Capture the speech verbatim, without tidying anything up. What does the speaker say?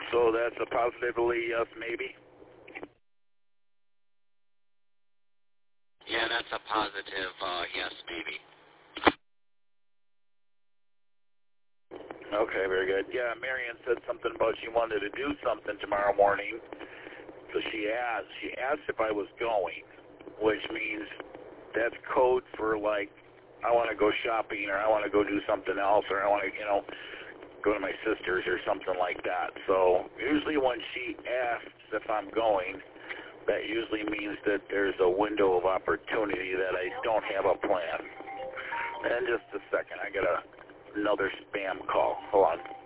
So that's a positively yes, maybe? Yeah, that's a positive uh, yes, maybe. Okay, very good. Yeah, Marion said something about she wanted to do something tomorrow morning. So she asked, she asked if I was going, which means that's code for like, I want to go shopping or I want to go do something else or I want to, you know, go to my sister's or something like that. So usually when she asks if I'm going, that usually means that there's a window of opportunity that I don't have a plan. And just a second, I got a, another spam call. Hold on.